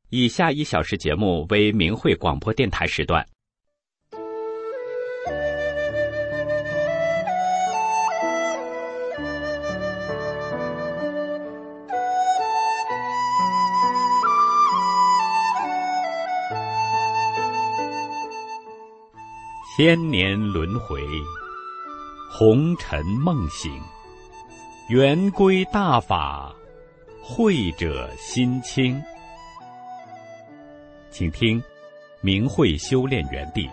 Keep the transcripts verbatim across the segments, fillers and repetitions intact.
以下一小时节目为明慧广播电台时段。千年轮回，红尘梦醒，圆归大法，慧者心清。请听明慧修炼园地。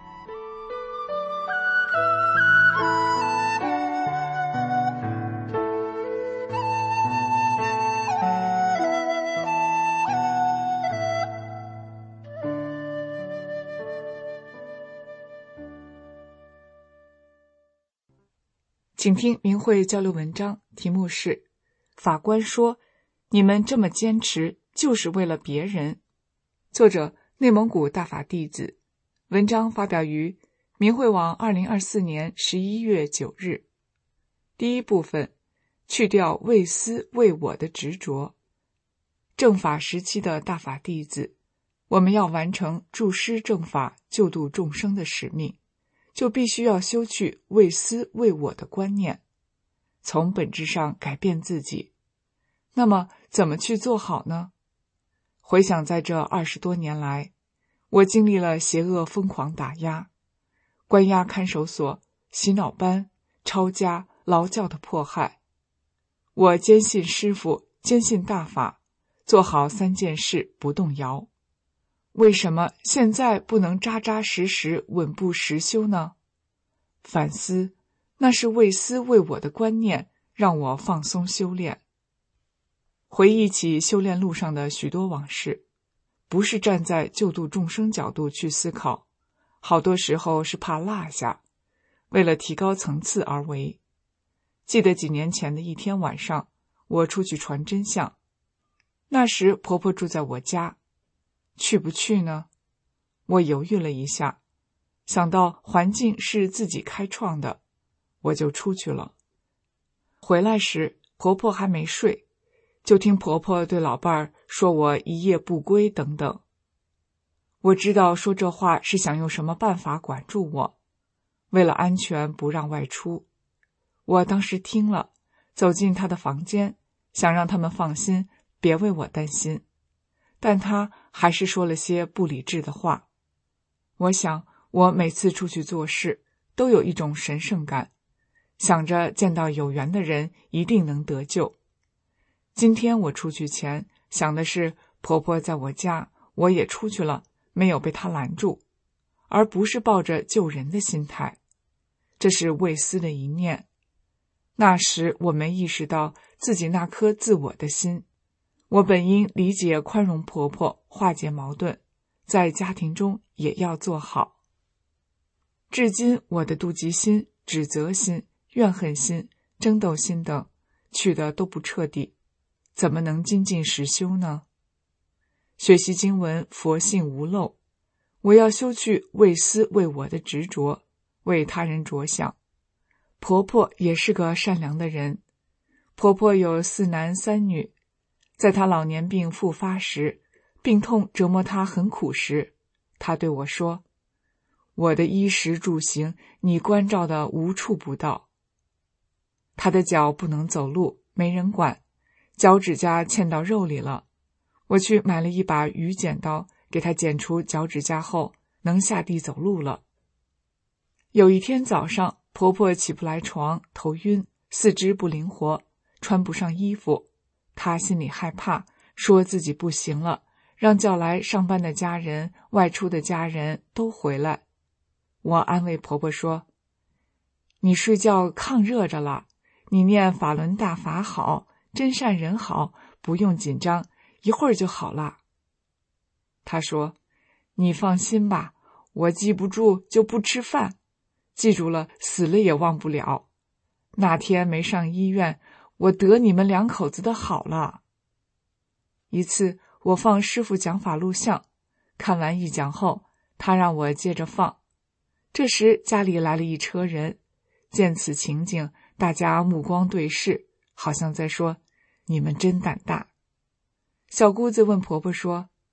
请听明慧交流文章，题目是法官说你们这么坚持就是为了别人。作者内蒙古大法弟子，文章发表于明慧网二零二四年十一月九日。第一部分，去掉为私为我的执着。正法时期的大法弟子，我们要完成助师正法救度众生的使命，就必须要修去为私为我的观念，从本质上改变自己。那么怎么去做好呢？回想在这二十多年来，我经历了邪恶疯狂打压、关押看守所、洗脑班、抄家、劳教的迫害。我坚信师父，坚信大法，做好三件事不动摇。为什么现在不能扎扎实实稳步实修呢？反思，那是为私为我的观念让我放松修炼。回忆起修炼路上的许多往事，不是站在救度众生角度去思考，好多时候是怕落下，为了提高层次而为。记得几年前的一天晚上，我出去传真相，那时婆婆住在我家，去不去呢？我犹豫了一下，想到环境是自己开创的，我就出去了。回来时，婆婆还没睡，就听婆婆对老伴儿说我一夜不归等等。我知道说这话是想用什么办法管住我，为了安全不让外出。我当时听了，走进她的房间，想让他们放心，别为我担心。但她还是说了些不理智的话。我想，我每次出去做事，都有一种神圣感，想着见到有缘的人一定能得救。今天我出去前，想的是婆婆在我家，我也出去了，没有被她拦住，而不是抱着救人的心态。这是为私的一念。那时我没意识到自己那颗自我的心，我本应理解宽容婆婆，化解矛盾，在家庭中也要做好。至今我的妒忌心、指责心、怨恨心、争斗心等去的都不彻底，怎么能精进实修呢？学习经文，佛性无漏，我要修去为私为我的执着，为他人着想。婆婆也是个善良的人，婆婆有四男三女，在她老年病复发时，病痛折磨她很苦时，她对我说，我的衣食住行你关照的无处不到。她的脚不能走路，没人管，脚趾甲嵌到肉里了，我去买了一把鱼剪刀，给她剪除脚趾甲后，能下地走路了。有一天早上，婆婆起不来床，头晕，四肢不灵活，穿不上衣服，她心里害怕，说自己不行了，让叫来上班的家人、外出的家人都回来。我安慰婆婆说，你睡觉抗热着了，你念法轮大法好，真善人好，不用紧张，一会儿就好了。她说，你放心吧，我记不住就不吃饭，记住了死了也忘不了。那天没上医院，我得你们两口子的好了。一次我放师父讲法录像，看完一讲后，他让我接着放。这时家里来了一车人，见此情景，大家目光对视，好像在说，你们真胆大。小姑子问婆婆说，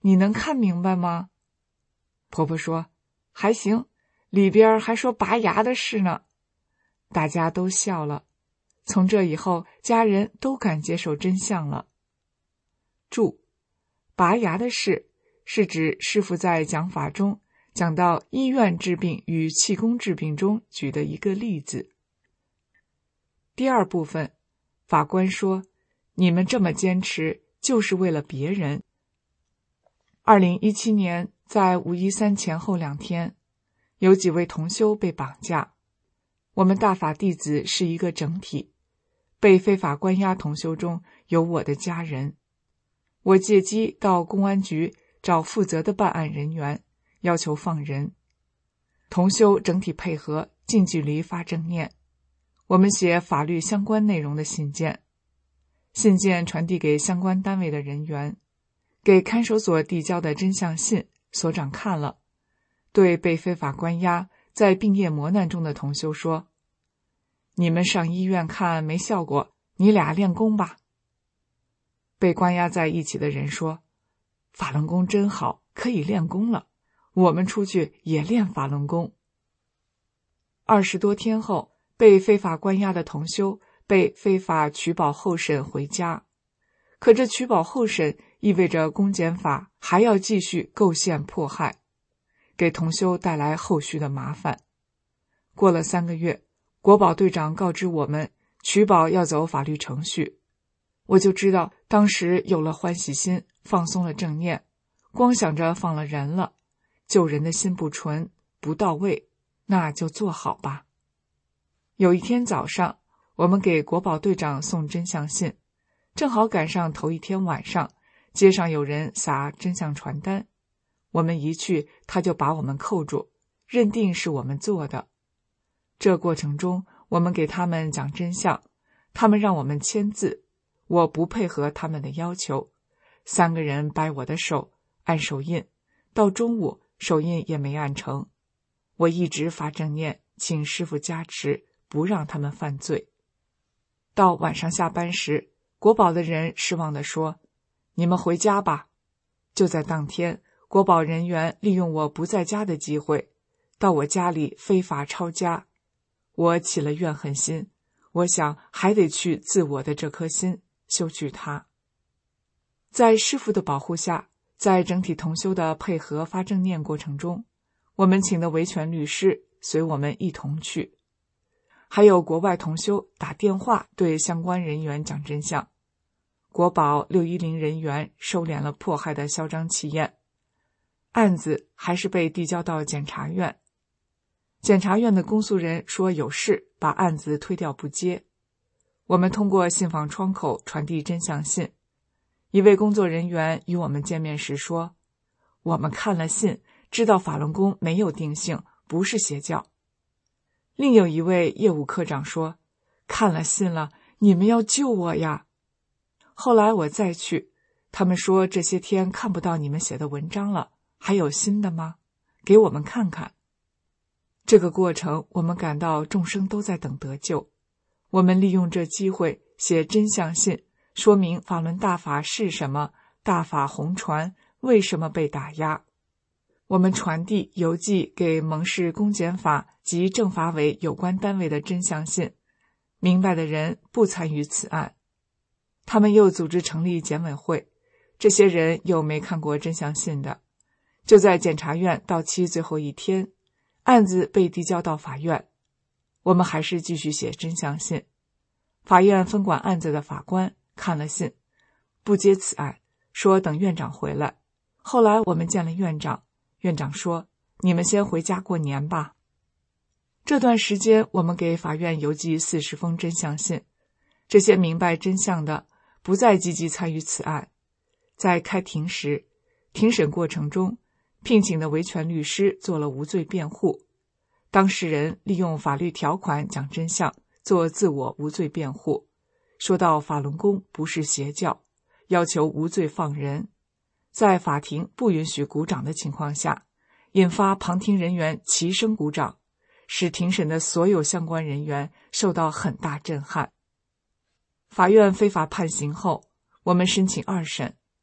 你能看明白吗？婆婆说，还行，里边还说拔牙的事呢。大家都笑了。从这以后，家人都敢接受真相了。注：拔牙的事是指师父在讲法中讲到医院治病与气功治病中举的一个例子。第二部分，法官说，你们这么坚持就是为了别人。二零一七年在五一三前后两天，有几位同修被绑架。我们大法弟子是一个整体，被非法关押同修中有我的家人。我借机到公安局找负责的办案人员，要求放人。同修整体配合，近距离发正念。我们写法律相关内容的信件，信件传递给相关单位的人员，给看守所递交的真相信，所长看了，对被非法关押在病业磨难中的同修说，你们上医院看没效果，你俩练功吧。被关押在一起的人说，法轮功真好，可以练功了，我们出去也练法轮功。二十多天后，被非法关押的同修被非法取保候审回家，可这取保候审意味着公检法还要继续构陷迫害，给同修带来后续的麻烦。过了三个月，国保队长告知我们取保要走法律程序，我就知道当时有了欢喜心，放松了正念，光想着放了人了，救人的心不纯不到位，那就做好吧。有一天早上，我们给国保队长送真相信，正好赶上头一天晚上，街上有人撒真相传单，我们一去，他就把我们扣住，认定是我们做的。这过程中，我们给他们讲真相，他们让我们签字，我不配合他们的要求，三个人掰我的手，按手印，到中午手印也没按成。我一直发正念，请师父加持，不让他们犯罪。到晚上下班时，国保的人失望地说，你们回家吧。就在当天，国保人员利用我不在家的机会，到我家里非法抄家。我起了怨恨心，我想还得去自我的这颗心，修去它。在师父的保护下，在整体同修的配合发正念过程中，我们请的维权律师随我们一同去，还有国外同修打电话对相关人员讲真相。国保六一零人员收敛了迫害的嚣张气焰，案子还是被递交到检察院。检察院的公诉人说有事，把案子推掉不接。我们通过信访窗口传递真相信。一位工作人员与我们见面时说，我们看了信，知道法轮功没有定性，不是邪教。另有一位业务科长说，看了信了，你们要救我呀。后来我再去，他们说这些天看不到你们写的文章了，还有新的吗？给我们看看。这个过程，我们感到众生都在等得救。我们利用这机会写真相信，说明法轮大法是什么，大法红传为什么被打压。我们传递邮寄给蒙市公检法及政法委有关单位的真相信，明白的人不参与此案。他们又组织成立检委会，这些人又没看过真相信的。就在检察院到期最后一天，案子被递交到法院，我们还是继续写真相信。法院分管案子的法官看了信，不接此案，说等院长回来。后来我们见了院长，院长说，你们先回家过年吧。这段时间我们给法院邮寄四十封真相信，这些明白真相的不再积极参与此案。在开庭时，庭审过程中，聘请的维权律师做了无罪辩护，当事人利用法律条款讲真相，做自我无罪辩护，说到法轮功不是邪教，要求无罪放人。在法庭不允许鼓掌的情况下，引发旁听人员齐声鼓掌，使庭审的所有相关人员受到很大震撼。法院非法判刑后，我们申请二审，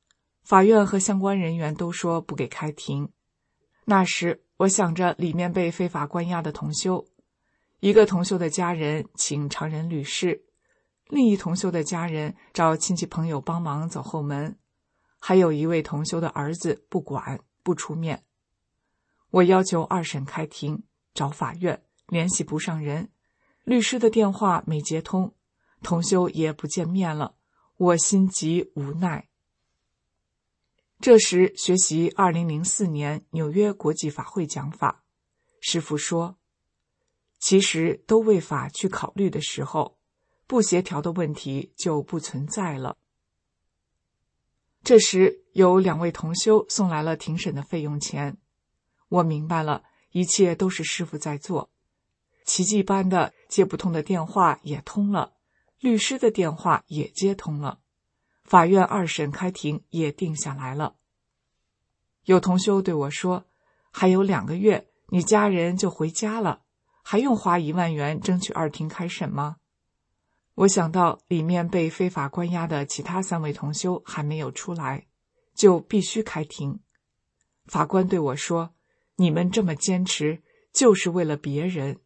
法院和相关人员都说不给开庭。那时我想着里面被非法关押的同修，一个同修的家人请常人律师，另一同修的家人找亲戚朋友帮忙走后门，还有一位同修的儿子不管不出面。我要求二审开庭，找法院，联系不上人，律师的电话没接通，同修也不见面了，我心急无奈。这时学习二零零四年纽约国际法会讲法，师父说，其实都为法去考虑的时候，不协调的问题就不存在了。这时有两位同修送来了庭审的费用钱，我明白了，一切都是师父在做。奇迹般的接不通的电话也通了，律师的电话也接通了，法院二审开庭也定下来了。有同修对我说，还有两个月你家人就回家了，还用花一万元争取二庭开审吗？我想到里面被非法关押的其他三位同修还没有出来，就必须开庭。法官对我说，你们这么坚持就是为了别人。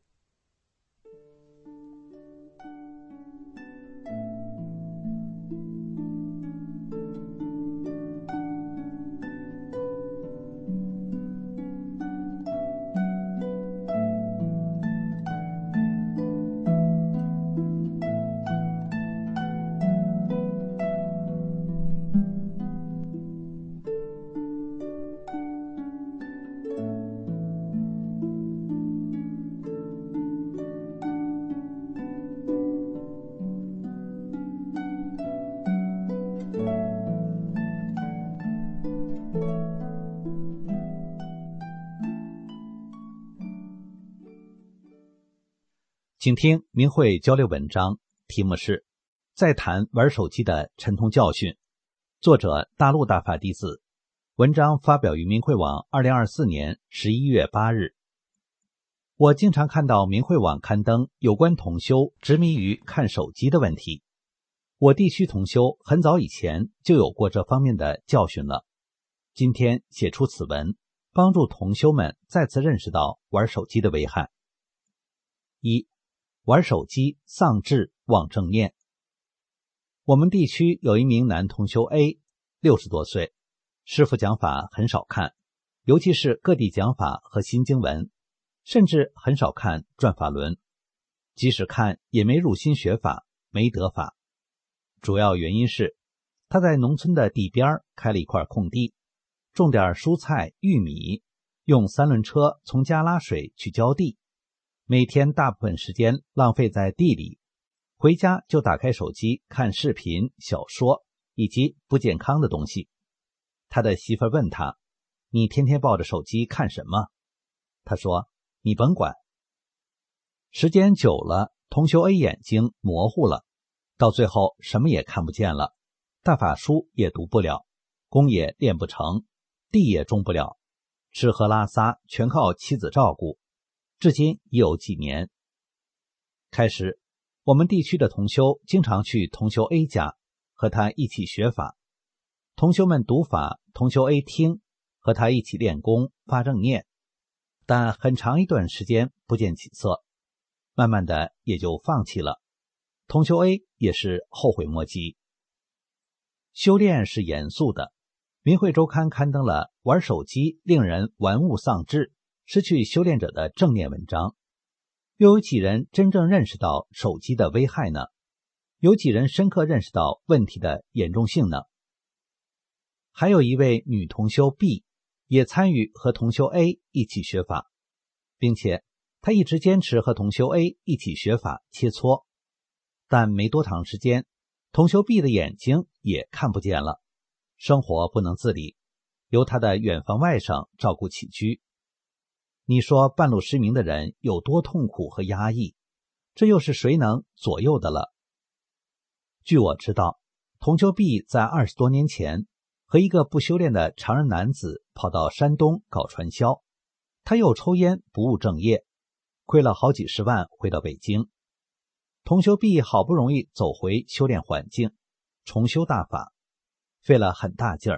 请听明慧交流文章，题目是再谈玩手机的沉痛教训，作者大陆大法弟子，文章发表于明慧网二零二四年十一月八日。我经常看到明慧网刊登有关同修执迷于看手机的问题，我地区同修很早以前就有过这方面的教训了。今天写出此文，帮助同修们再次认识到玩手机的危害。一、玩手机丧志忘正念。我们地区有一名男同修 A， 六十多岁，师父讲法很少看，尤其是各地讲法和新经文，甚至很少看转法轮，即使看也没入心学法，没得法。主要原因是他在农村的地边开了一块空地，种点蔬菜玉米，用三轮车从家拉水去浇地，每天大部分时间浪费在地里，回家就打开手机看视频、小说以及不健康的东西。他的媳妇问他，你天天抱着手机看什么？他说，你甭管。时间久了，同修 A 眼睛模糊了，到最后什么也看不见了，大法书也读不了，功也练不成，地也种不了，吃喝拉撒全靠妻子照顾，至今已有几年。开始我们地区的同修经常去同修 A 家，和他一起学法，同修们读法，同修 A 听，和他一起练功发正念，但很长一段时间不见起色，慢慢的也就放弃了。同修 A 也是后悔莫及。修炼是严肃的，明慧周刊刊登了玩手机令人玩物丧志，失去修炼者的正念文章。又有几人真正认识到手机的危害呢？有几人深刻认识到问题的严重性呢？还有一位女同修 B 也参与和同修 A 一起学法，并且她一直坚持和同修 A 一起学法切磋，但没多长时间，同修 B 的眼睛也看不见了，生活不能自理，由他的远房外甥照顾起居。你说半路失明的人有多痛苦和压抑，这又是谁能左右的了？据我知道，同修 B 在二十多年前和一个不修炼的常人男子跑到山东搞传销，他又抽烟不务正业，亏了好几十万回到北京。同修 B 好不容易走回修炼环境，重修大法，费了很大劲儿，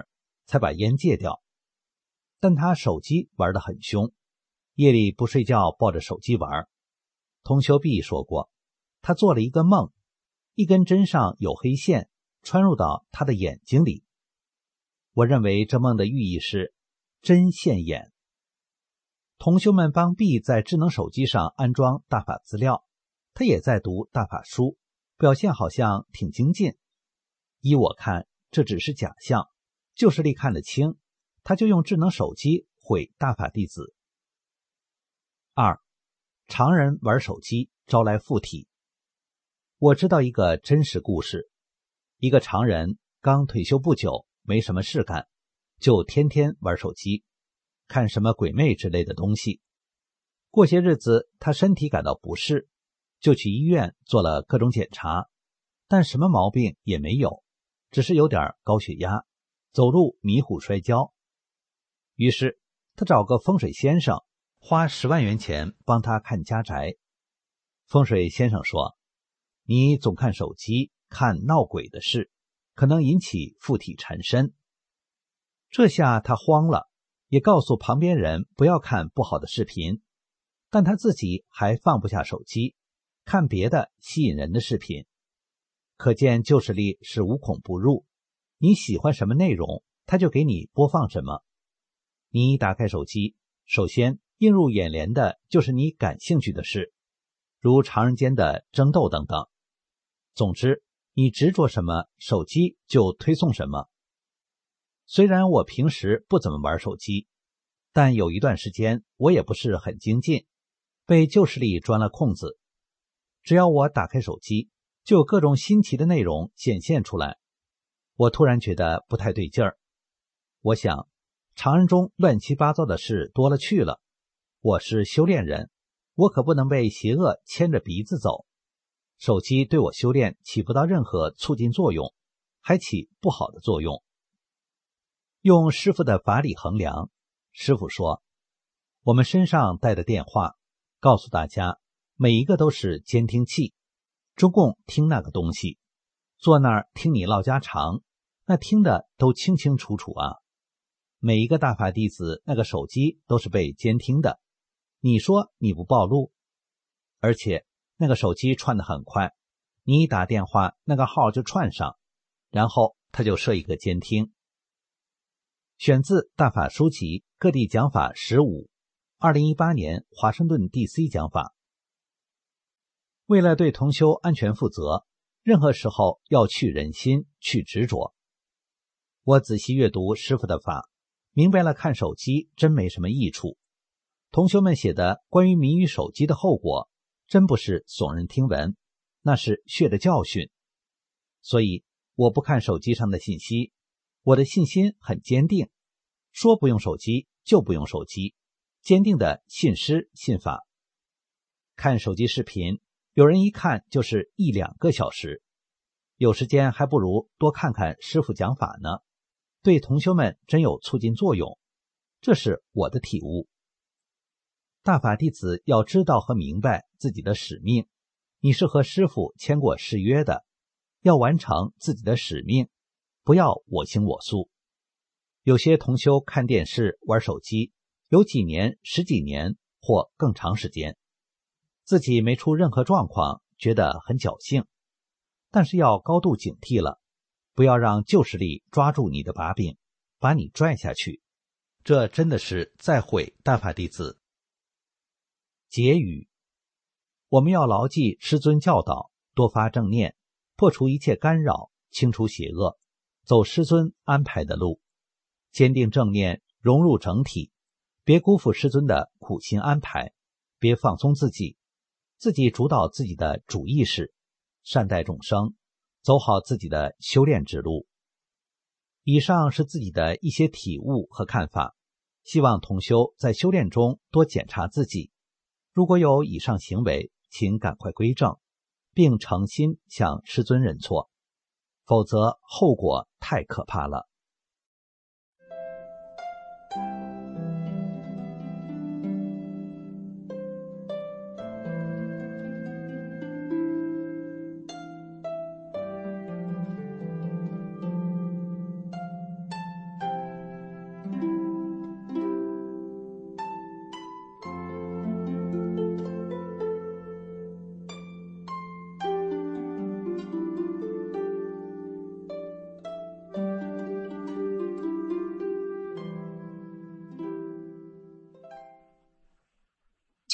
才把烟戒掉。但他手机玩得很凶，夜里不睡觉抱着手机玩。同修 B 说过，他做了一个梦，一根针上有黑线穿入到他的眼睛里。我认为这梦的寓意是针现眼。同修们帮 B 在智能手机上安装大法资料，他也在读大法书，表现好像挺精进。依我看，这只是假象，旧势力看得清，他就用智能手机毁大法弟子。二，常人玩手机招来附体。我知道一个真实故事，一个常人刚退休不久，没什么事干，就天天玩手机，看什么鬼魅之类的东西。过些日子他身体感到不适，就去医院做了各种检查，但什么毛病也没有，只是有点高血压，走路迷糊摔跤。于是他找个风水先生，花十万元钱帮他看家宅。风水先生说，你总看手机，看闹鬼的事，可能引起附体缠身。这下他慌了，也告诉旁边人不要看不好的视频，但他自己还放不下手机，看别的吸引人的视频。可见旧势力是无孔不入，你喜欢什么内容，他就给你播放什么。你打开手机，首先映入眼帘的就是你感兴趣的事，如常人间的争斗等等。总之，你执着什么，手机就推送什么。虽然我平时不怎么玩手机，但有一段时间我也不是很精进，被旧势力钻了空子。只要我打开手机，就有各种新奇的内容显现出来。我突然觉得不太对劲儿。我想，常人中乱七八糟的事多了去了，我是修炼人，我可不能被邪恶牵着鼻子走。手机对我修炼起不到任何促进作用，还起不好的作用。用师父的法理衡量，师父说，我们身上带的电话，告诉大家每一个都是监听器，中共听那个东西，坐那儿听你唠家常，那听的都清清楚楚啊。每一个大法弟子那个手机都是被监听的，你说你不暴露？而且那个手机串得很快，你一打电话那个号就串上，然后他就设一个监听。选自大法书籍各地讲法十五，二零一八年华盛顿 D C 讲法。为了对同修安全负责，任何时候要去人心，去执着。我仔细阅读师父的法，明白了看手机真没什么益处。同修们写的关于迷于手机的后果，真不是耸人听闻，那是血的教训。所以我不看手机上的信息，我的信心很坚定，说不用手机就不用手机，坚定的信师信法。看手机视频，有人一看就是一两个小时，有时间还不如多看看师父讲法呢，对同修们真有促进作用，这是我的体悟。大法弟子要知道和明白自己的使命，你是和师父签过誓约的，要完成自己的使命，不要我行我素。有些同修看电视玩手机，有几年十几年或更长时间，自己没出任何状况，觉得很侥幸。但是要高度警惕了，不要让旧势力抓住你的把柄，把你拽下去，这真的是在毁大法弟子。结语，我们要牢记师尊教导，多发正念，破除一切干扰，清除邪恶，走师尊安排的路，坚定正念，融入整体，别辜负师尊的苦心安排，别放松自己，自己主导自己的主意识，善待众生，走好自己的修炼之路。以上是自己的一些体悟和看法，希望同修在修炼中多检查自己，如果有以上行为，请赶快归正，并诚心向师尊认错，否则后果太可怕了。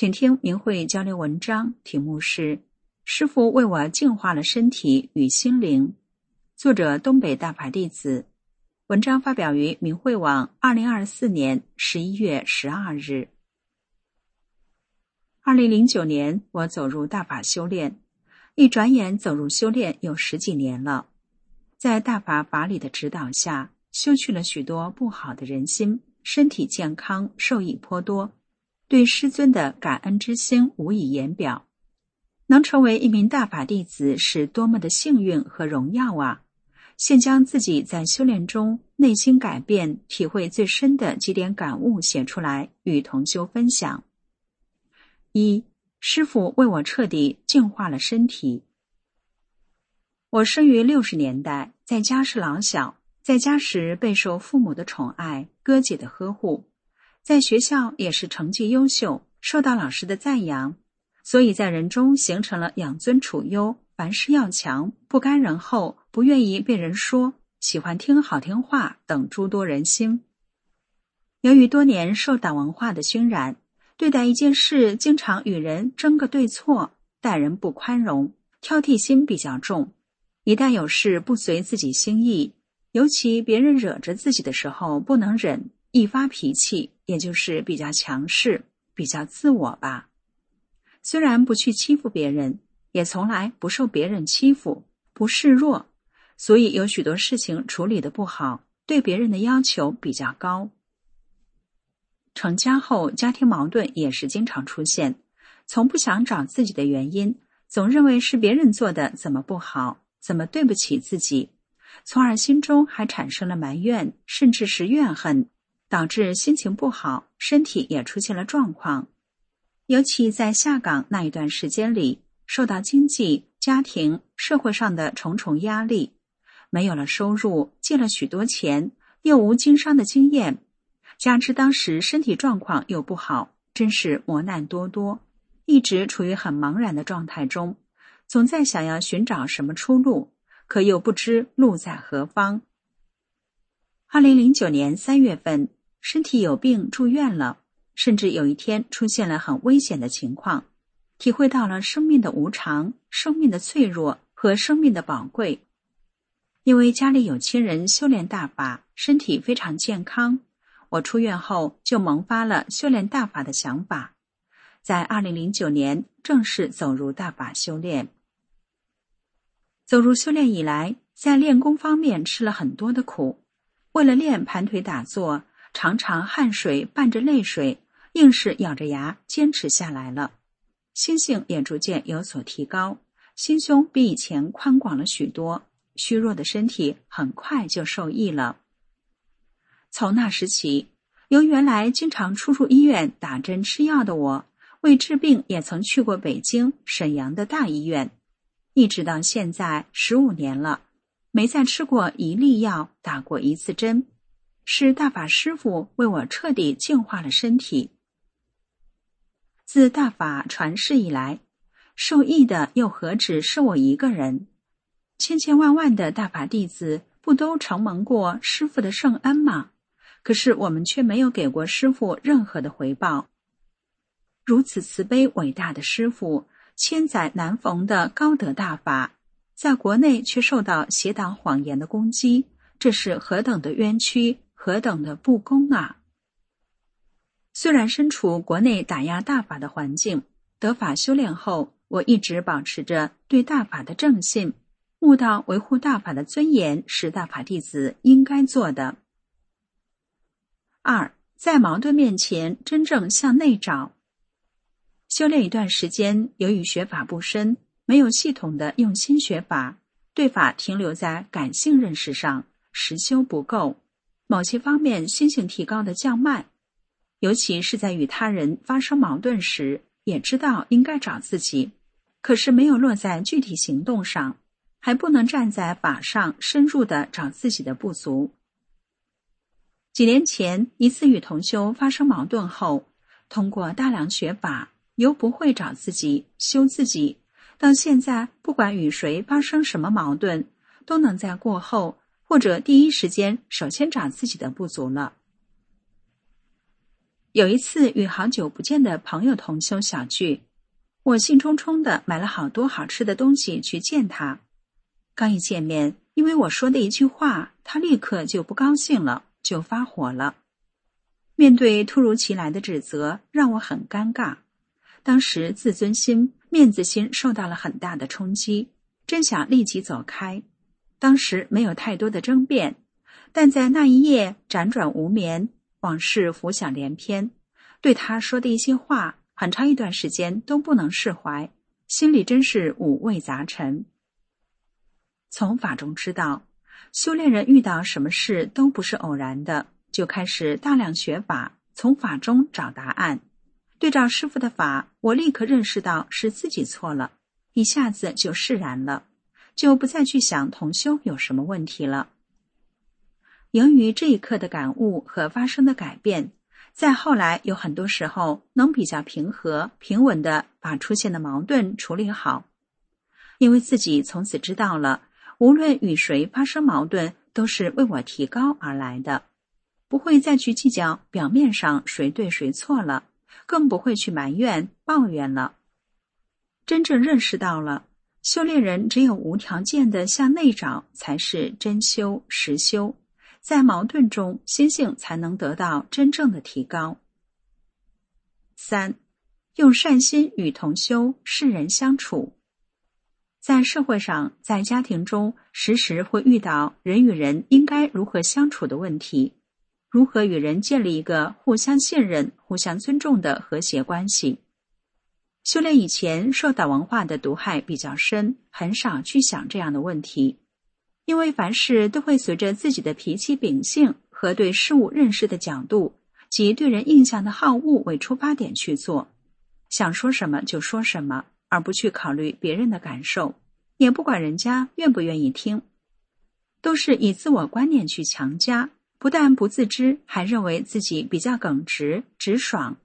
请听明慧交流文章，题目是师父为我净化了身体与心灵，作者东北大法弟子，文章发表于明慧网二零二四年十一月十二日。二零零九年我走入大法修炼，一转眼走入修炼有十几年了。在大法法理的指导下，修去了许多不好的人心，身体健康，受益颇多，对师尊的感恩之心无以言表。能成为一名大法弟子是多么的幸运和荣耀啊！现将自己在修炼中内心改变、体会最深的几点感悟写出来，与同修分享。一、师父为我彻底净化了身体。我生于六十年代，在家是老小，在家时备受父母的宠爱、哥姐的呵护，在学校也是成绩优秀，受到老师的赞扬，所以在人中形成了养尊处优、凡事要强、不甘人后、不愿意被人说、喜欢听好听话等诸多人心。由于多年受党文化的熏染，对待一件事经常与人争个对错，待人不宽容，挑剔心比较重。一旦有事不随自己心意，尤其别人惹着自己的时候不能忍，一发脾气，也就是比较强势，比较自我吧。虽然不去欺负别人，也从来不受别人欺负，不示弱，所以有许多事情处理得不好，对别人的要求比较高。成家后，家庭矛盾也是经常出现，从不想找自己的原因，总认为是别人做的怎么不好，怎么对不起自己，从而心中还产生了埋怨，甚至是怨恨，导致心情不好，身体也出现了状况。尤其在下岗那一段时间里，受到经济、家庭、社会上的重重压力，没有了收入，借了许多钱，又无经商的经验，加之当时身体状况又不好，真是磨难多多，一直处于很茫然的状态中，总在想要寻找什么出路，可又不知路在何方。二零零九年三月份，身体有病住院了，甚至有一天出现了很危险的情况，体会到了生命的无常、生命的脆弱和生命的宝贵。因为家里有亲人修炼大法，身体非常健康，我出院后就萌发了修炼大法的想法，在二零零九年正式走入大法修炼。走入修炼以来，在练功方面吃了很多的苦，为了练盘腿打坐，常常汗水伴着泪水，硬是咬着牙坚持下来了，心性也逐渐有所提高，心胸比以前宽广了许多，虚弱的身体很快就受益了。从那时起，由原来经常出入医院打针吃药的我，为治病也曾去过北京、沈阳的大医院，一直到现在十五年了，没再吃过一粒药，打过一次针，是大法师父为我彻底净化了身体。自大法传世以来，受益的又何止是我一个人？千千万万的大法弟子不都承蒙过师父的圣恩吗？可是我们却没有给过师父任何的回报。如此慈悲伟大的师父，千载难逢的高德大法，在国内却受到邪党谎言的攻击，这是何等的冤屈，何等的不公啊！虽然身处国内打压大法的环境，得法修炼后，我一直保持着对大法的正信，悟到维护大法的尊严是大法弟子应该做的。二，在矛盾面前真正向内找。修炼一段时间，由于学法不深，没有系统的用心学法，对法停留在感性认识上，实修不够，某些方面心性提高的较慢，尤其是在与他人发生矛盾时，也知道应该找自己，可是没有落在具体行动上，还不能站在法上深入的找自己的不足。几年前一次与同修发生矛盾后，通过大量学法，由不会找自己修自己，到现在不管与谁发生什么矛盾，都能在过后或者第一时间首先找自己的不足了。 有一次与好久不见的朋友同修小聚，我兴冲冲地买了好多好吃的东西去见他。刚一见面，因为我说的一句话，他立刻就不高兴了，就发火了。面对突如其来的指责，让我很尴尬。当时自尊心、面子心受到了很大的冲击，真想立即走开。当时没有太多的争辩，但在那一夜辗转无眠，往事浮想联翩，对他说的一些话，很长一段时间都不能释怀，心里真是五味杂陈。从法中知道，修炼人遇到什么事都不是偶然的，就开始大量学法，从法中找答案。对照师父的法，我立刻认识到是自己错了，一下子就释然了，就不再去想同修有什么问题了。由于这一刻的感悟和发生的改变，在后来有很多时候能比较平和平稳地把出现的矛盾处理好。因为自己从此知道了，无论与谁发生矛盾，都是为我提高而来的，不会再去计较表面上谁对谁错了，更不会去埋怨抱怨了。真正认识到了，修炼人只有无条件的向内找才是真修实修，在矛盾中心性才能得到真正的提高。三，用善心与同修世人相处。在社会上，在家庭中，时时会遇到人与人应该如何相处的问题，如何与人建立一个互相信任、互相尊重的和谐关系。修炼以前受到文化的毒害比较深，很少去想这样的问题，因为凡事都会随着自己的脾气秉性和对事物认识的角度及对人印象的好恶为出发点去做，想说什么就说什么，而不去考虑别人的感受，也不管人家愿不愿意听，都是以自我观念去强加，不但不自知，还认为自己比较耿直直爽。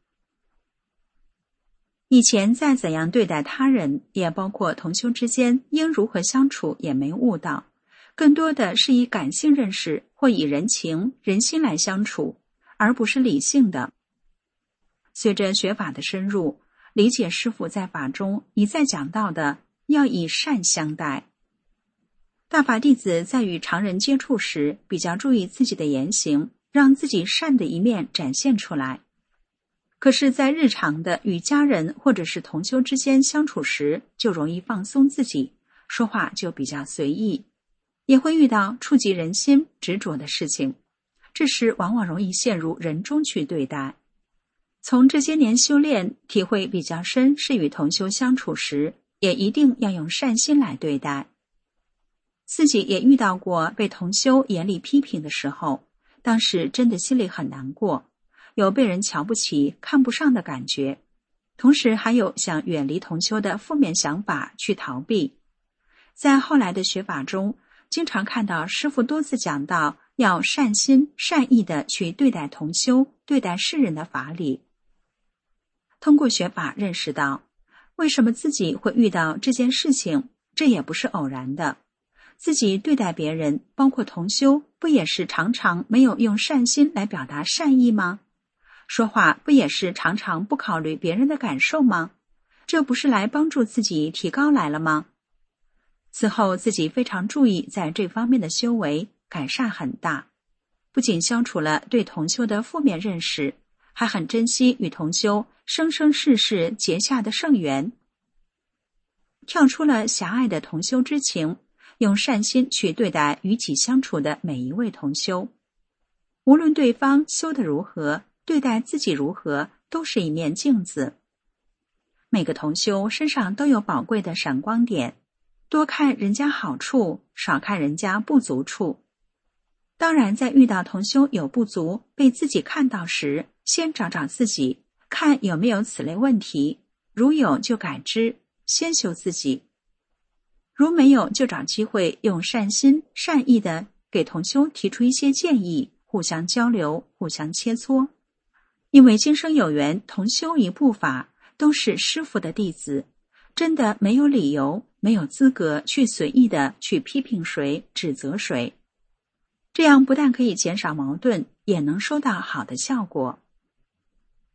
以前再怎样对待他人，也包括同修之间应如何相处，也没悟到，更多的是以感性认识或以人情人心来相处，而不是理性的。随着学法的深入，理解师父在法中一再讲到的要以善相待。大法弟子在与常人接触时，比较注意自己的言行，让自己善的一面展现出来。可是在日常的与家人或者是同修之间相处时，就容易放松自己，说话就比较随意，也会遇到触及人心执着的事情，这时往往容易陷入人中去对待。从这些年修炼体会比较深，是与同修相处时，也一定要用善心来对待。自己也遇到过被同修严厉批评的时候，当时真的心里很难过，有被人瞧不起看不上的感觉，同时还有想远离同修的负面想法去逃避。在后来的学法中，经常看到师父多次讲到要善心善意的去对待同修，对待世人的法理。通过学法认识到，为什么自己会遇到这件事情，这也不是偶然的。自己对待别人，包括同修，不也是常常没有用善心来表达善意吗？说话不也是常常不考虑别人的感受吗？这不是来帮助自己提高来了吗？此后自己非常注意在这方面的修为，改善很大，不仅消除了对同修的负面认识，还很珍惜与同修生生世世结下的圣缘，跳出了狭隘的同修之情，用善心去对待与己相处的每一位同修。无论对方修得如何，对待自己如何，都是一面镜子。每个同修身上都有宝贵的闪光点，多看人家好处，少看人家不足处。当然，在遇到同修有不足被自己看到时，先找找自己，看有没有此类问题，如有就改之，先修自己。如没有，就找机会用善心善意的给同修提出一些建议，互相交流，互相切磋。因为今生有缘同修一部法，都是师父的弟子，真的没有理由没有资格去随意的去批评谁指责谁，这样不但可以减少矛盾，也能收到好的效果。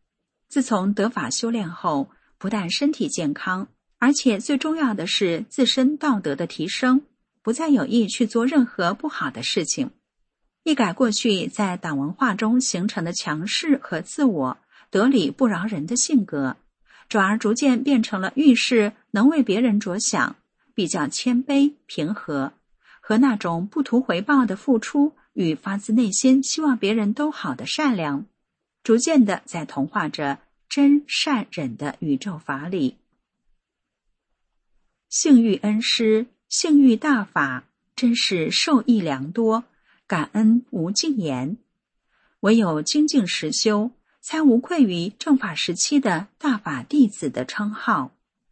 自从得法修炼后，不但身体健康，而且最重要的是自身道德的提升，不再有意去做任何不好的事情，一改过去在党文化中形成的强势和自我、得理不饶人的性格，转而逐渐变成了遇事能为别人着想，比较谦卑平和，和那种不图回报的付出与发自内心希望别人都好的善良，逐渐地在同化着真善忍的宇宙法里。幸遇恩师，幸遇大法，真是受益良多，感恩无尽言。唯有精进实修，才无愧于正法时期的大法弟子的称号。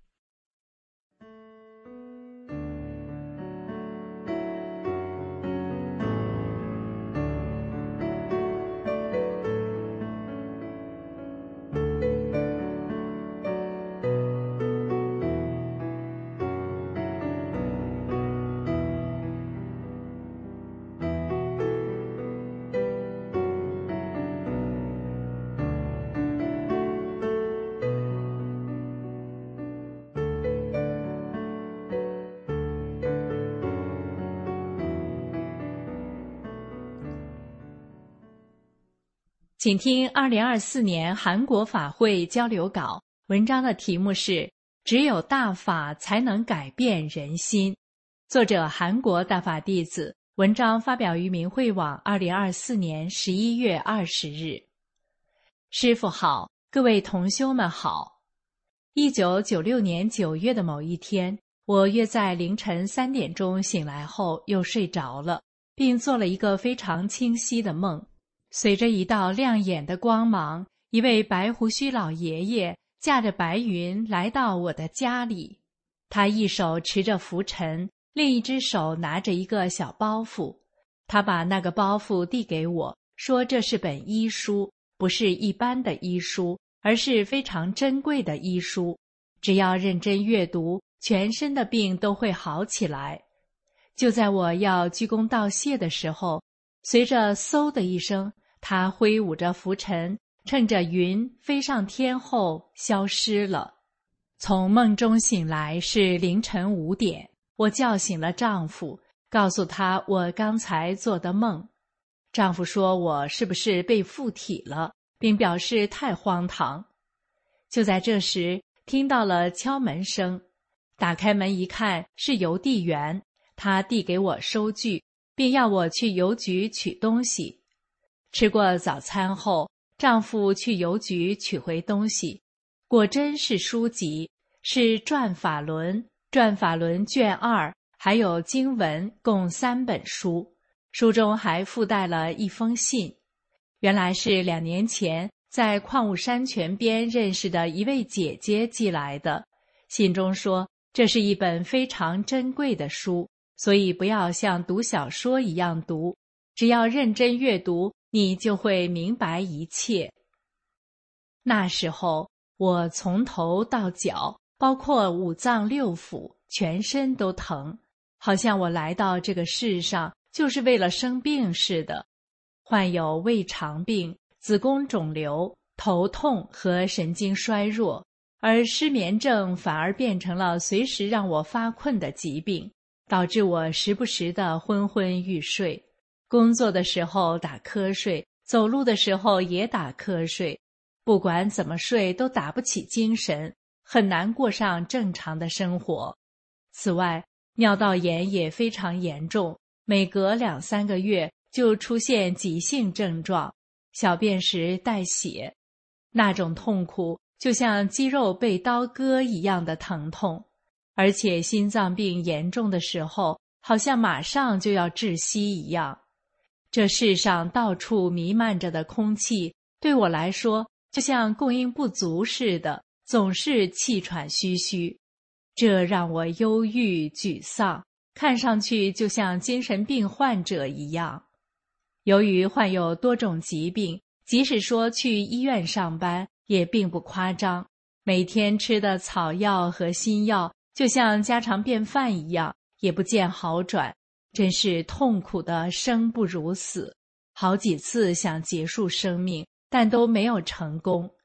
请听二零二四年韩国法会交流稿，文章的题目是只有大法才能改变人心，作者韩国大法弟子，文章发表于明慧网二零二四年十一月二十日。师父好，各位同修们好。一九九六年九月的某一天，我约在凌晨三点钟醒来后又睡着了，并做了一个非常清晰的梦。随着一道亮眼的光芒，一位白胡须老爷爷驾着白云来到我的家里。他一手持着拂尘，另一只手拿着一个小包袱。他把那个包袱递给我，说这是本医书，不是一般的医书，而是非常珍贵的医书。只要认真阅读，全身的病都会好起来。就在我要鞠躬道谢的时候，随着嗖的一声，他挥舞着拂尘，乘着云飞上天后消失了。从梦中醒来是凌晨五点，我叫醒了丈夫，告诉他我刚才做的梦。丈夫说我是不是被附体了，并表示太荒唐。就在这时，听到了敲门声，打开门一看是邮递员，他递给我收据，并要我去邮局取东西。吃过早餐后，丈夫去邮局取回东西，果真是书籍，是《转法轮》《转法轮》卷二，还有经文，共三本书。书中还附带了一封信，原来是两年前在矿物山泉边认识的一位姐姐寄来的。信中说，这是一本非常珍贵的书，所以不要像读小说一样读，只要认真阅读，你就会明白一切。那时候我从头到脚，包括五脏六腑，全身都疼，好像我来到这个世上就是为了生病似的。患有胃肠病、子宫肿瘤、头痛和神经衰弱，而失眠症反而变成了随时让我发困的疾病，导致我时不时的昏昏欲睡。工作的时候打瞌睡，走路的时候也打瞌睡，不管怎么睡都打不起精神，很难过上正常的生活。此外，尿道炎也非常严重，每隔两三个月就出现急性症状，小便时带血，那种痛苦就像肌肉被刀割一样的疼痛，而且心脏病严重的时候，好像马上就要窒息一样。这世上到处弥漫着的空气，对我来说就像供应不足似的，总是气喘吁吁。这让我忧郁沮丧，看上去就像精神病患者一样。由于患有多种疾病，即使说去医院上班也并不夸张，每天吃的草药和新药就像家常便饭一样，也不见好转，真是痛苦的生不如死。好几次想结束生命，但都没有成功。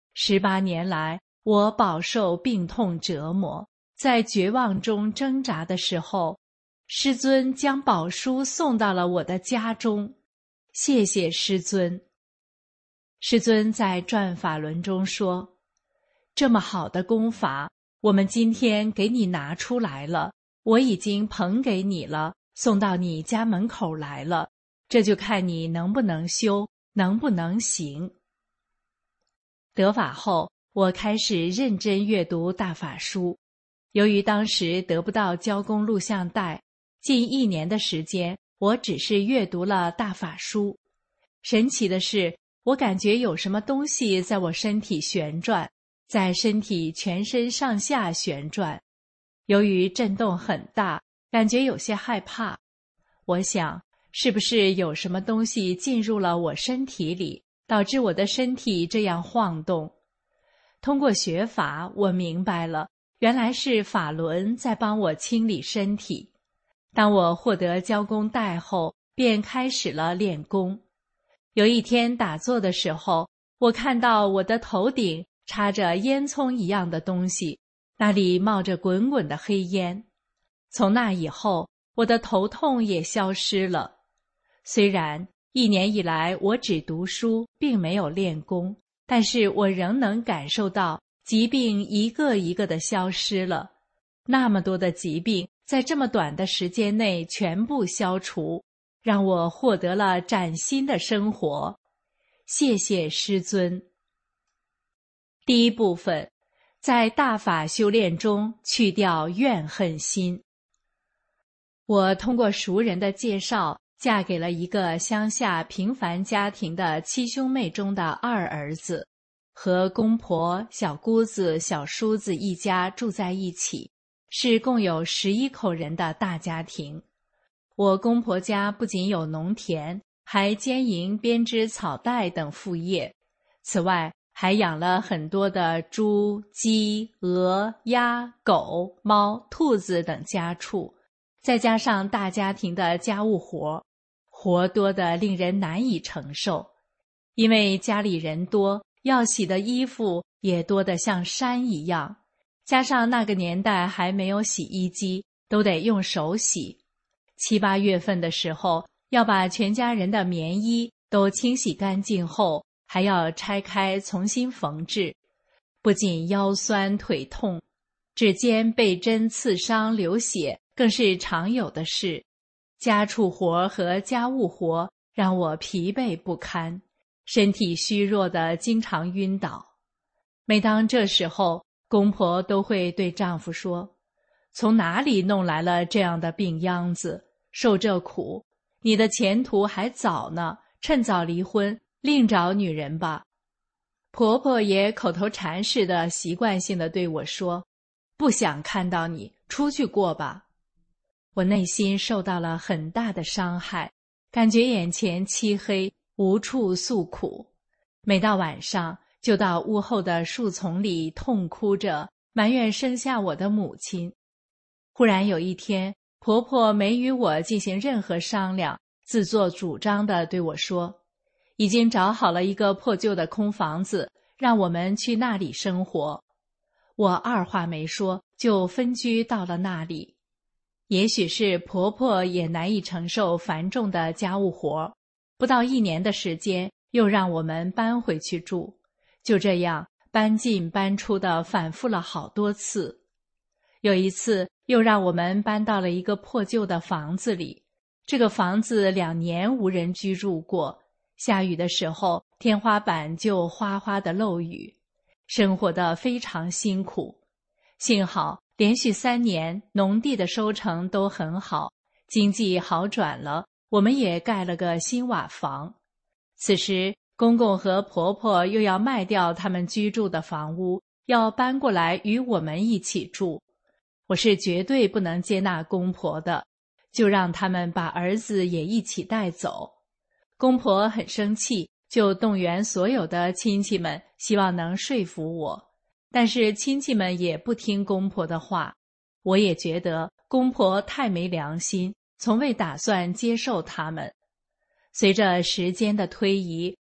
十八年来，我饱受病痛折磨，在绝望中挣扎的时候，师尊将宝书送到了我的家中。谢谢师尊。师尊在转法轮中说，这么好的功法，我们今天给你拿出来了，我已经捧给你了，送到你家门口来了，这就看你能不能修，能不能行。得法后，我开始认真阅读大法书。由于当时得不到交工录像带，近一年的时间，我只是阅读了大法书。神奇的是，我感觉有什么东西在我身体旋转，在身体全身上下旋转。由于震动很大，感觉有些害怕。我想，是不是有什么东西进入了我身体里，导致我的身体这样晃动？通过学法，我明白了，原来是法轮在帮我清理身体。当我获得交功带后，便开始了练功。有一天打坐的时候，我看到我的头顶插着烟囱一样的东西，那里冒着滚滚的黑烟。从那以后，我的头痛也消失了。虽然一年以来我只读书，并没有练功，但是我仍能感受到疾病一个一个的消失了。那么多的疾病在这么短的时间内全部消除，让我获得了崭新的生活。谢谢师尊。第一部分，在大法修炼中去掉怨恨心。我通过熟人的介绍，嫁给了一个乡下平凡家庭的七兄妹中的二儿子，和公婆、小姑子、小叔子一家住在一起，是共有十一口人的大家庭。我公婆家不仅有农田，还兼营编织草带等副业，此外还养了很多的猪、鸡、鹅、鸭、狗、猫、兔子等家畜，再加上大家庭的家务活，活多得令人难以承受。因为家里人多，要洗的衣服也多得像山一样，加上那个年代还没有洗衣机，都得用手洗。七八月份的时候，要把全家人的棉衣都清洗干净后，还要拆开重新缝制。不仅腰酸腿痛，指尖被针刺伤流血更是常有的事。家畜活和家务活让我疲惫不堪，身体虚弱的经常晕倒。每当这时候，公婆都会对丈夫说，从哪里弄来了这样的病秧子，受这苦，你的前途还早呢，趁早离婚，另找女人吧。婆婆也口头禅似的习惯性的对我说，不想看到你，出去过吧。我内心受到了很大的伤害，感觉眼前漆黑，无处诉苦。每到晚上，就到屋后的树丛里痛哭着，埋怨生下我的母亲。忽然有一天，婆婆没与我进行任何商量，自作主张地对我说，已经找好了一个破旧的空房子，让我们去那里生活。我二话没说，就分居到了那里。也许是婆婆也难以承受繁重的家务活，不到一年的时间，又让我们搬回去住。就这样搬进搬出的反复了好多次。有一次又让我们搬到了一个破旧的房子里，这个房子两年无人居住过，下雨的时候天花板就哗哗的漏雨，生活得非常辛苦。幸好连续三年农地的收成都很好，经济好转了，我们也盖了个新瓦房。此时公公和婆婆又要卖掉他们居住的房屋，要搬过来与我们一起住。我是绝对不能接纳公婆的，就让他们把儿子也一起带走。公婆很生气，就动员所有的亲戚们，希望能说服我。但是亲戚们也不听公婆的话，我也觉得公婆太没良心，从未打算接受他们。随着时间的推移，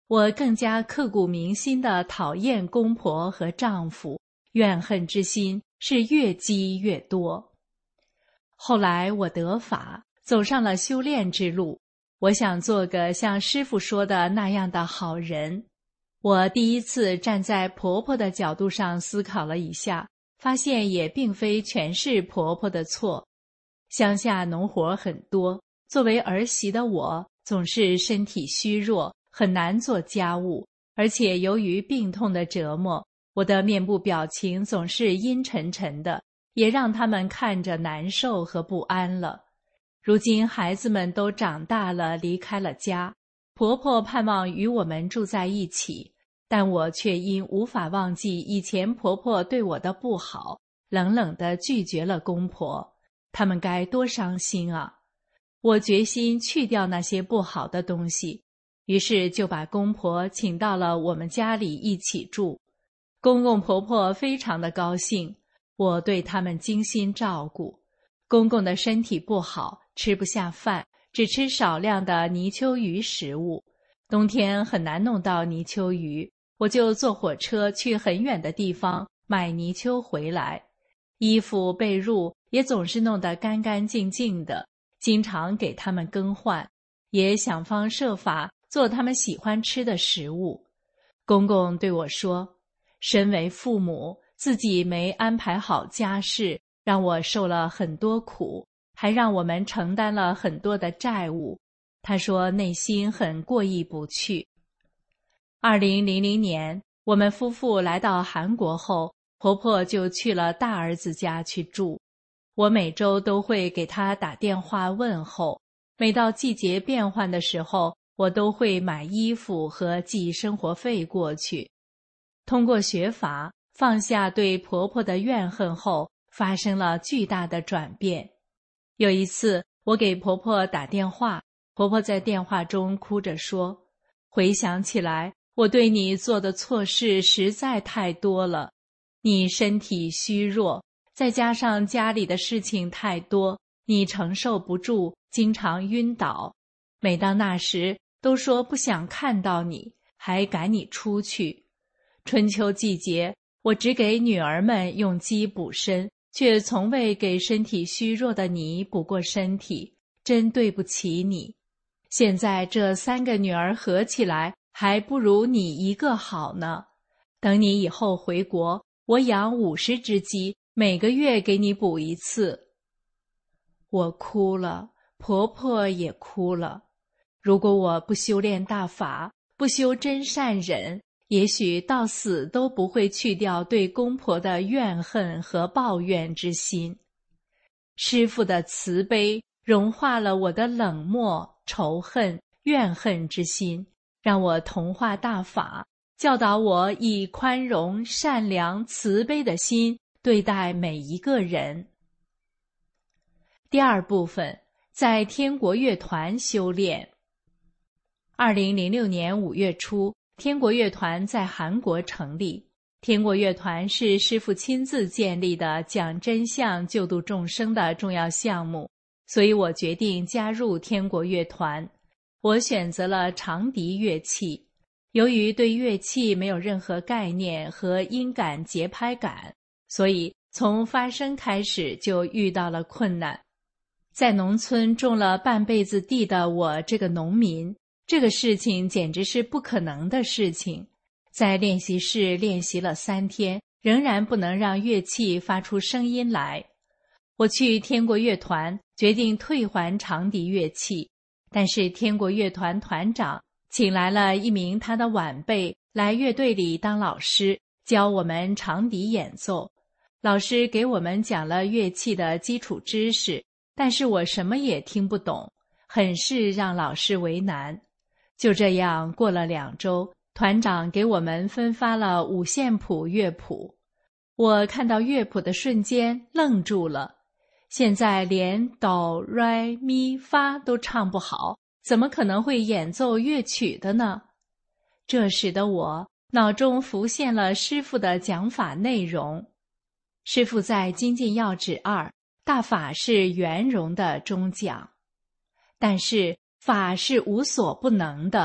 我更加刻骨铭心地讨厌公婆和丈夫，怨恨之心是越积越多。后来我得法，走上了修炼之路，我想做个像师父说的那样的好人。我第一次站在婆婆的角度上思考了一下，发现也并非全是婆婆的错。乡下农活很多，作为儿媳的我总是身体虚弱，很难做家务，而且由于病痛的折磨，我的面部表情总是阴沉沉的，也让他们看着难受和不安了。如今孩子们都长大了，离开了家，婆婆盼望与我们住在一起，但我却因无法忘记以前婆婆对我的不好，冷冷地拒绝了公婆。他们该多伤心啊！我决心去掉那些不好的东西，于是就把公婆请到了我们家里一起住。公公婆婆非常的高兴，我对他们精心照顾。公公的身体不好，吃不下饭，只吃少量的泥鳅鱼食物。冬天很难弄到泥鳅鱼，我就坐火车去很远的地方买泥鳅回来。衣服被褥也总是弄得干干净净的，经常给他们更换，也想方设法做他们喜欢吃的食物。公公对我说，身为父母，自己没安排好家事，让我受了很多苦，还让我们承担了很多的债务。他说内心很过意不去。二零零零年，我们夫妇来到韩国后，婆婆就去了大儿子家去住。我每周都会给她打电话问候，每到季节变换的时候，我都会买衣服和寄生活费过去。通过学法，放下对婆婆的怨恨后，发生了巨大的转变。有一次，我给婆婆打电话，婆婆在电话中哭着说，回想起来，我对你做的错事实在太多了。你身体虚弱，再加上家里的事情太多，你承受不住，经常晕倒。每当那时，都说不想看到你，还赶你出去。春秋季节，我只给女儿们用鸡补身，却从未给身体虚弱的你补过身体，真对不起你。现在这三个女儿合起来，还不如你一个好呢。等你以后回国，我养五十只鸡，每个月给你补一次。我哭了，婆婆也哭了。如果我不修炼大法，不修真善忍，也许到死都不会去掉对公婆的怨恨和抱怨之心。师父的慈悲融化了我的冷漠、仇恨、怨恨之心，让我同化大法，教导我以宽容、善良、慈悲的心对待每一个人。第二部分，在天国乐团修炼。二零零六年五月初，天国乐团在韩国成立。天国乐团是师父亲自建立的讲真相、救度众生的重要项目，所以我决定加入天国乐团。我选择了长笛乐器。由于对乐器没有任何概念和音感、节拍感，所以从发声开始就遇到了困难。在农村种了半辈子地的我这个农民，这个事情简直是不可能的事情。在练习室练习了三天，仍然不能让乐器发出声音来。我去天国乐团，决定退还长笛乐器，但是天国乐团团长请来了一名他的晚辈来乐队里当老师，教我们长笛演奏。老师给我们讲了乐器的基础知识，但是我什么也听不懂，很是让老师为难。就这样过了两周，团长给我们分发了五线谱乐谱。我看到乐谱的瞬间愣住了，现在连哆、来、咪、发都唱不好，怎么可能会演奏乐曲的呢？这使得我脑中浮现了师父的讲法内容。师父在《精进要旨二》，大法是圆融的中讲。但是法是无所不能的，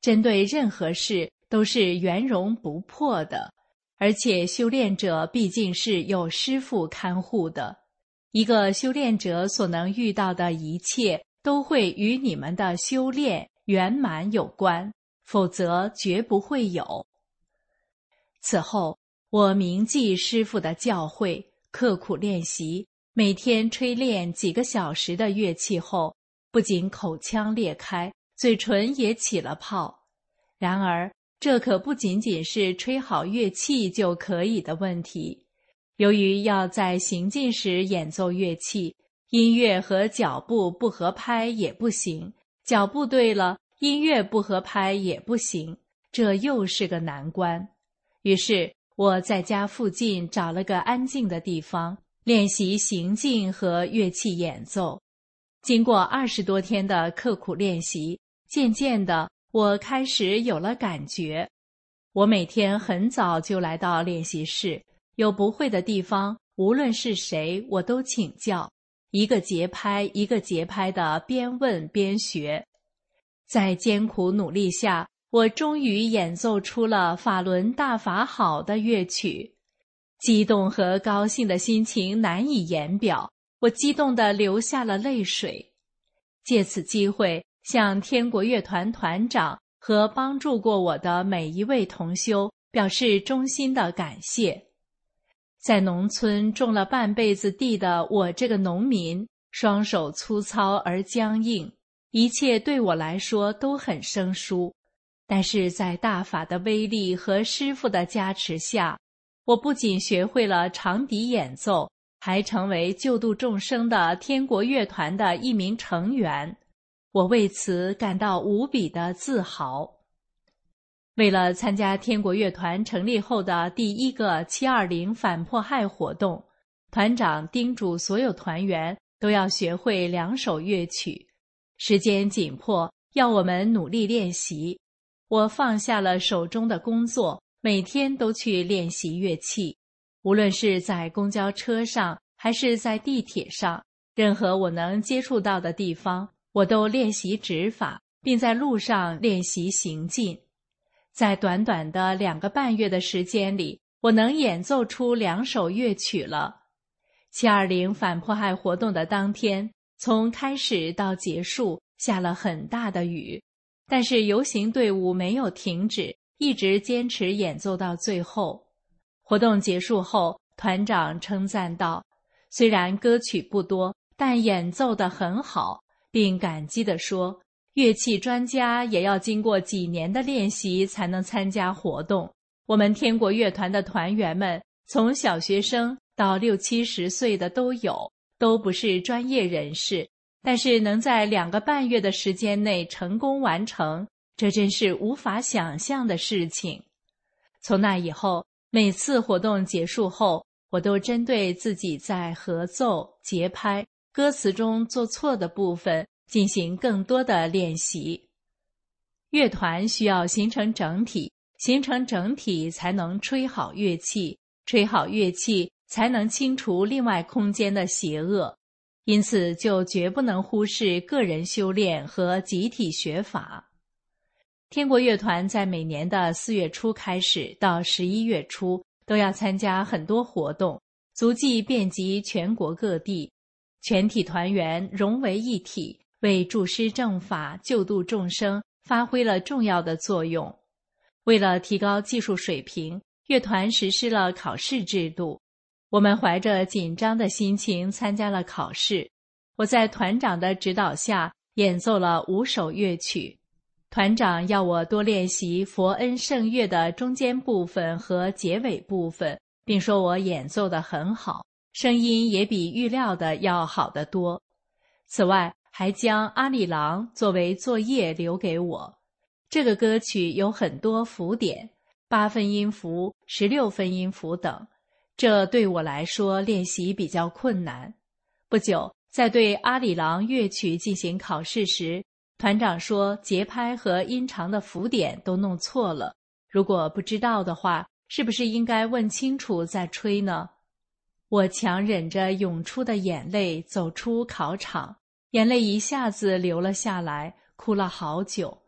针对任何事都是圆融不破的，而且修炼者毕竟是有师父看护的。一个修炼者所能遇到的一切，都会与你们的修炼圆满有关，否则绝不会有。此后，我铭记师父的教诲，刻苦练习，每天吹练几个小时的乐器后，不仅口腔裂开，嘴唇也起了泡。然而，这可不仅仅是吹好乐器就可以的问题。由于要在行进时演奏乐器，音乐和脚步不合拍也不行，脚步对了，音乐不合拍也不行，这又是个难关。于是我在家附近找了个安静的地方，练习行进和乐器演奏。经过二十多天的刻苦练习，渐渐的，我开始有了感觉。我每天很早就来到练习室，有不会的地方，无论是谁，我都请教，一个节拍一个节拍的边问边学。在艰苦努力下，我终于演奏出了法轮大法好的乐曲。激动和高兴的心情难以言表，我激动地流下了泪水。借此机会，向天国乐团团长和帮助过我的每一位同修表示衷心的感谢。在农村种了半辈子地的我这个农民，双手粗糙而僵硬，一切对我来说都很生疏。但是在大法的威力和师父的加持下，我不仅学会了长笛演奏，还成为救度众生的天国乐团的一名成员。我为此感到无比的自豪。为了参加天国乐团成立后的第一个七二零反迫害活动，团长叮嘱所有团员都要学会两首乐曲。时间紧迫，要我们努力练习。我放下了手中的工作，每天都去练习乐器。无论是在公交车上，还是在地铁上，任何我能接触到的地方，我都练习指法，并在路上练习行进。在短短的两个半月的时间里，我能演奏出两首乐曲了。七二零反迫害活动的当天，从开始到结束下了很大的雨，但是游行队伍没有停止，一直坚持演奏到最后。活动结束后，团长称赞道，虽然歌曲不多，但演奏得很好，并感激地说，乐器专家也要经过几年的练习才能参加活动。我们天国乐团的团员们，从小学生到六七十岁的都有，都不是专业人士，但是能在两个半月的时间内成功完成，这真是无法想象的事情。从那以后，每次活动结束后，我都针对自己在合奏、节拍、歌词中做错的部分进行更多的练习。乐团需要形成整体，形成整体才能吹好乐器，吹好乐器才能清除另外空间的邪恶，因此就绝不能忽视个人修炼和集体学法。天国乐团在每年的四月初开始到十一月初都要参加很多活动，足迹遍及全国各地，全体团员融为一体，为助师正法、救度众生发挥了重要的作用。为了提高技术水平，乐团实施了考试制度。我们怀着紧张的心情参加了考试。我在团长的指导下演奏了五首乐曲。团长要我多练习佛恩圣乐的中间部分和结尾部分，并说我演奏得很好，声音也比预料的要好得多。此外，还将阿里郎作为作业留给我。这个歌曲有很多符点，八分音符、十六分音符等，这对我来说练习比较困难。不久，在对阿里郎乐曲进行考试时，团长说节拍和音长的符点都弄错了，如果不知道的话，是不是应该问清楚再吹呢？我强忍着涌出的眼泪走出考场，眼泪一下子流了下来，哭了好久。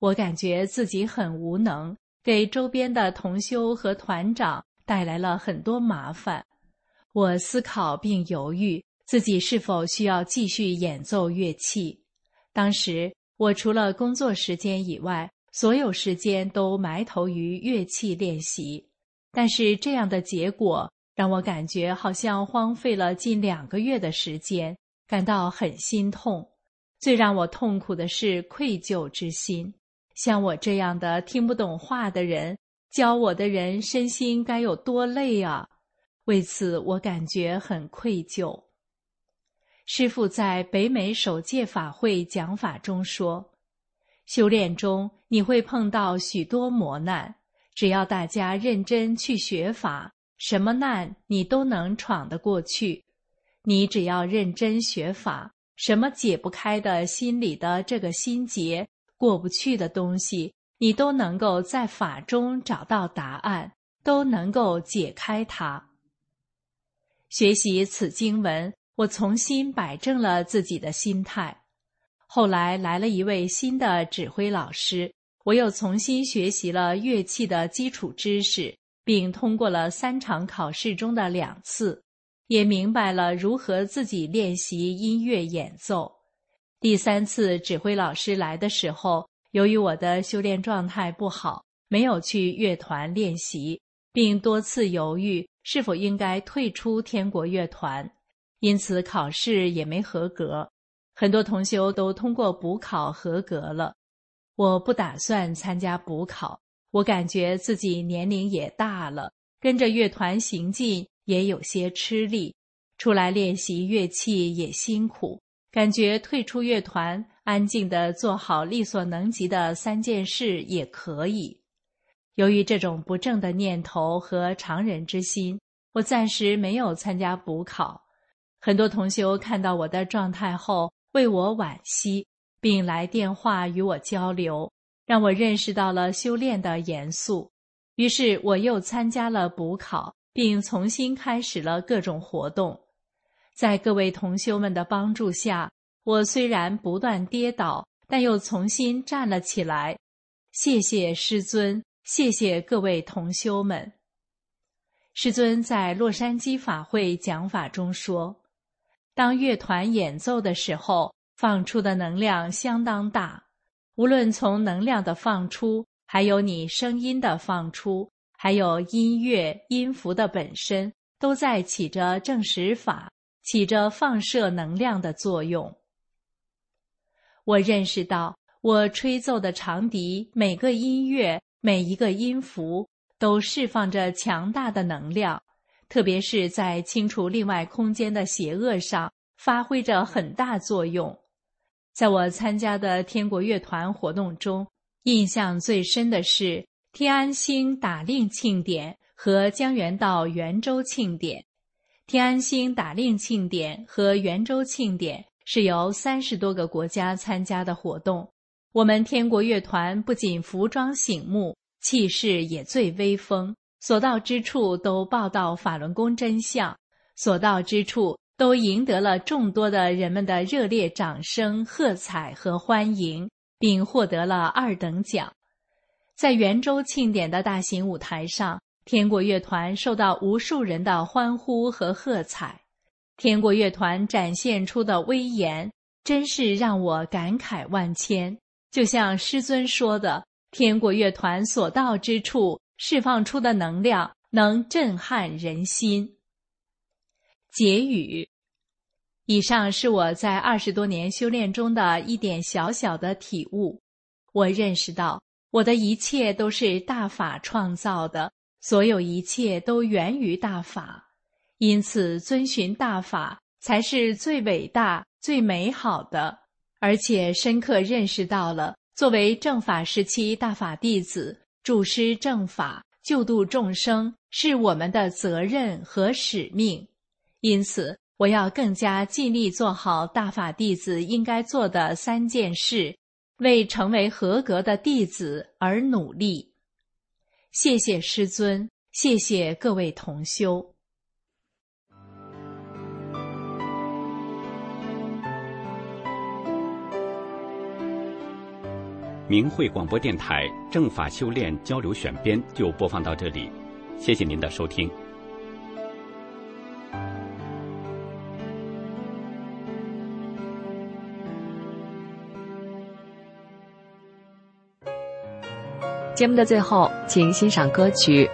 我感觉自己很无能，给周边的同修和团长带来了很多麻烦。我思考并犹豫，自己是否需要继续演奏乐器。当时我除了工作时间以外，所有时间都埋头于乐器练习。但是这样的结果让我感觉好像荒废了近两个月的时间，感到很心痛。最让我痛苦的是愧疚之心。像我这样的听不懂话的人，教我的人身心该有多累啊！为此我感觉很愧疚。师父在北美首届法会讲法中说，修炼中你会碰到许多磨难，只要大家认真去学法，什么难你都能闯得过去。你只要认真学法，什么解不开的心里的这个心结，过不去的东西，你都能够在法中找到答案，都能够解开它。学习此经文，我重新摆正了自己的心态。后来来了一位新的指挥老师，我又重新学习了乐器的基础知识，并通过了三场考试中的两次，也明白了如何自己练习音乐演奏。第三次指挥老师来的时候，由于我的修炼状态不好，没有去乐团练习，并多次犹豫是否应该退出天国乐团，因此考试也没合格。很多同修都通过补考合格了。我不打算参加补考，我感觉自己年龄也大了，跟着乐团行进也有些吃力，出来练习乐器也辛苦，感觉退出乐团，安静地做好力所能及的三件事也可以。由于这种不正的念头和常人之心，我暂时没有参加补考。很多同修看到我的状态后，为我惋惜，并来电话与我交流，让我认识到了修炼的严肃。于是我又参加了补考，并重新开始了各种活动。在各位同修们的帮助下，我虽然不断跌倒，但又重新站了起来。谢谢师尊，谢谢各位同修们。师尊在洛杉矶法会讲法中说，当乐团演奏的时候，放出的能量相当大，无论从能量的放出，还有你声音的放出，还有音乐音符的本身，都在起着正实法，起着放射能量的作用。我认识到，我吹奏的长笛，每个音乐，每一个音符，都释放着强大的能量，特别是在清除另外空间的邪恶上，发挥着很大作用。在我参加的天国乐团活动中，印象最深的是天安星打令庆典和江原道圆州庆典。天安星打令庆典和圆州庆典是由三十多个国家参加的活动。我们天国乐团不仅服装醒目，气势也最威风，所到之处都报道法轮功真相，所到之处都赢得了众多的人们的热烈掌声、喝彩和欢迎，并获得了二等奖。在圆州庆典的大型舞台上，天国乐团受到无数人的欢呼和喝彩。天国乐团展现出的威严，真是让我感慨万千。就像师尊说的，天国乐团所到之处，释放出的能量能震撼人心。结语：以上是我在二十多年修炼中的一点小小的体悟。我认识到，我的一切都是大法创造的，所有一切都源于大法，因此遵循大法才是最伟大、最美好的。而且深刻认识到了，作为正法时期大法弟子，助师正法、救度众生是我们的责任和使命。因此，我要更加尽力做好大法弟子应该做的三件事，为成为合格的弟子而努力。谢谢师尊，谢谢各位同修。 明慧广播电台正法修炼交流选编就播放到这里，谢谢您的收听。 节目的最后，请欣赏歌曲。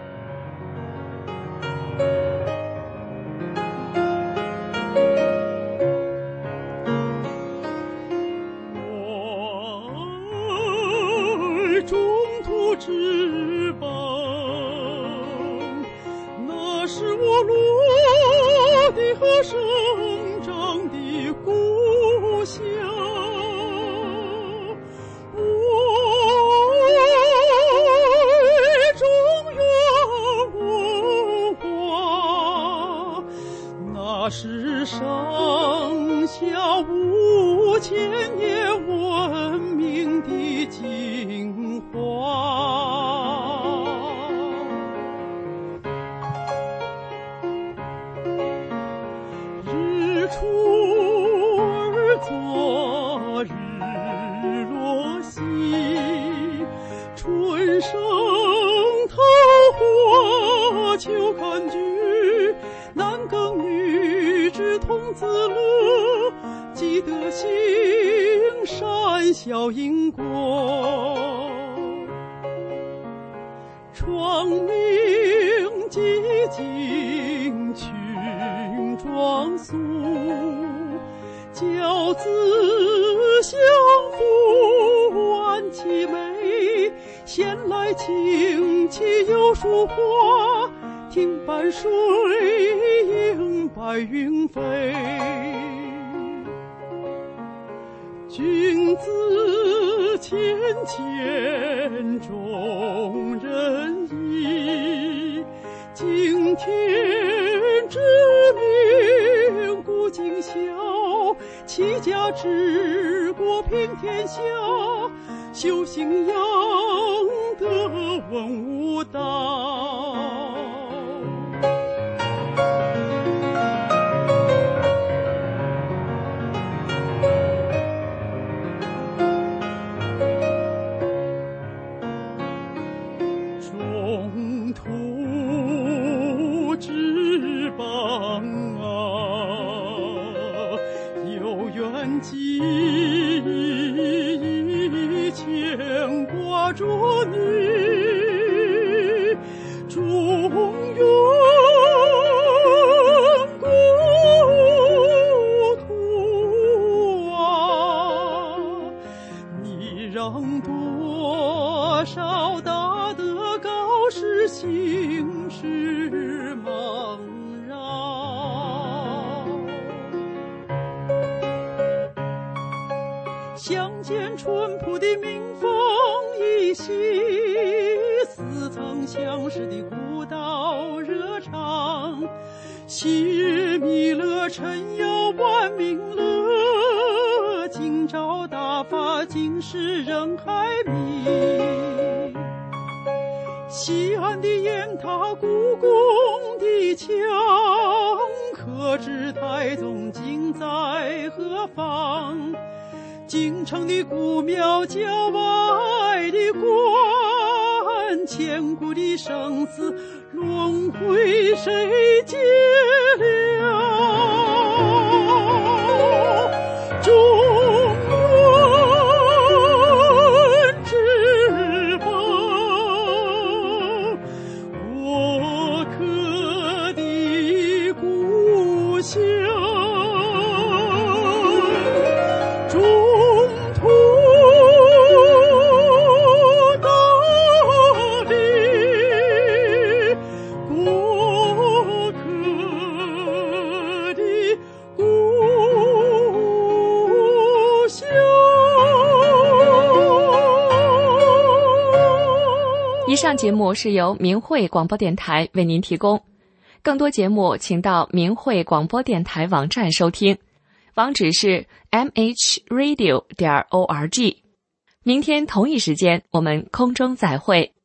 世上下五千年文明的精华，日出而作，日落西，春生桃花，秋看菊，男耕女织童子乐，积德行善效因果，创明寂静群庄肃，教子相扶安其美，闲来请其有树花，听伴水映白云飞。君子谦谦重仁义，敬天之命固尽孝，齐家治国平天下，修行养德文武道。中途之邦啊，有缘际牵挂着你，中原故土啊，你让多少大德高士行事茫然，相见淳朴的民风依稀，似曾相识的古道热肠，昔日弥勒尘摇万民乐，今朝大法尽是人海迷。西安的雁塔，故宫的墙，可知太宗今在何方？京城的古庙，郊外的关，千古的生死轮回，谁解了？中原之邦，我刻的故乡，中途大礼，过客的故乡。 以上节目是由明慧广播电台为您提供，更多节目请到明慧广播电台网站收听，网址是 m h radio 点 org。明天同一时间我们空中再会。